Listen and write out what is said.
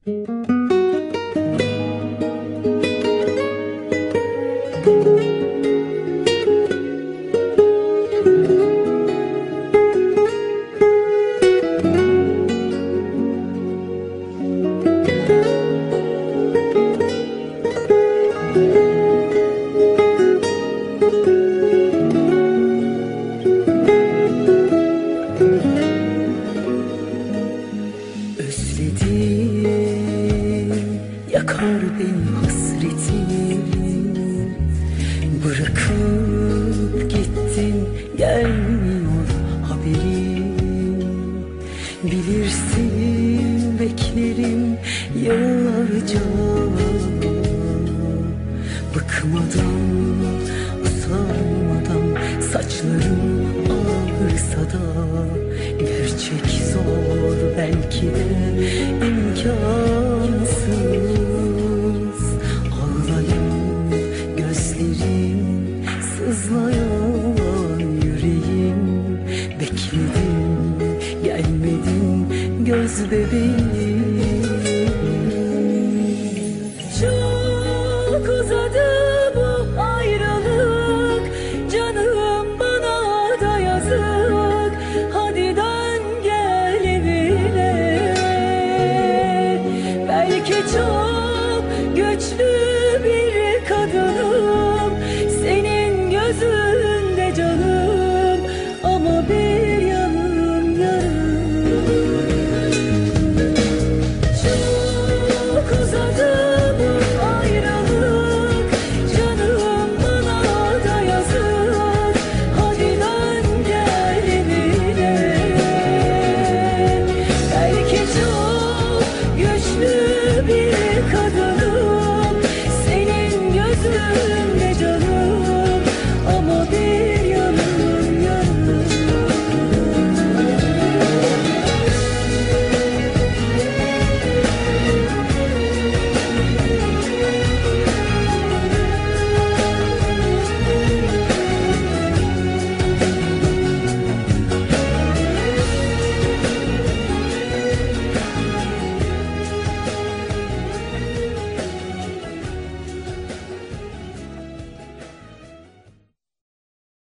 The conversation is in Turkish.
Özledim, yakar beni hasretin. Bırakıp gittin, gelmiyor haberin. Bilirsin beklerim yıllarca, bıkmadan, usanmadan. Saçlarım ağrısa da gerçek zor, belki de imkansız. Ağlayan gözlerim, sızlayan yüreğim. Bekledim, gelmedin göz bebeğim.